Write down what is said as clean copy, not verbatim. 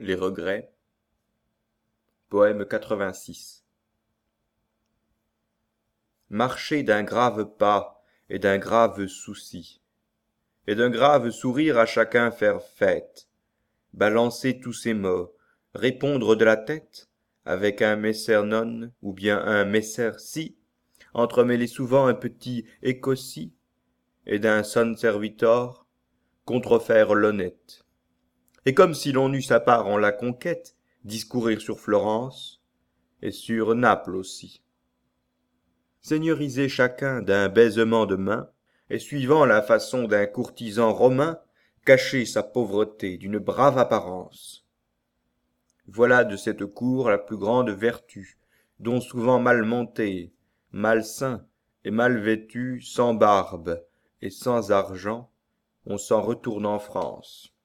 Les regrets. Poème 86. Marcher d'un grave pas et d'un grave souci, et d'un grave sourire à chacun faire fête, balancer tous ses mots, répondre de la tête, avec un messer non ou bien un messer si, entremêler souvent un petit écossi, et d'un son servitor, contrefaire l'honnête. Et comme si l'on eût sa part en la conquête, discourir sur Florence, et sur Naples aussi. Seigneuriser chacun d'un baisement de main, et suivant la façon d'un courtisan romain, cacher sa pauvreté d'une brave apparence. Voilà de cette cour la plus grande vertu, dont souvent mal monté, malsain et mal vêtu, sans barbe et sans argent, on s'en retourne en France.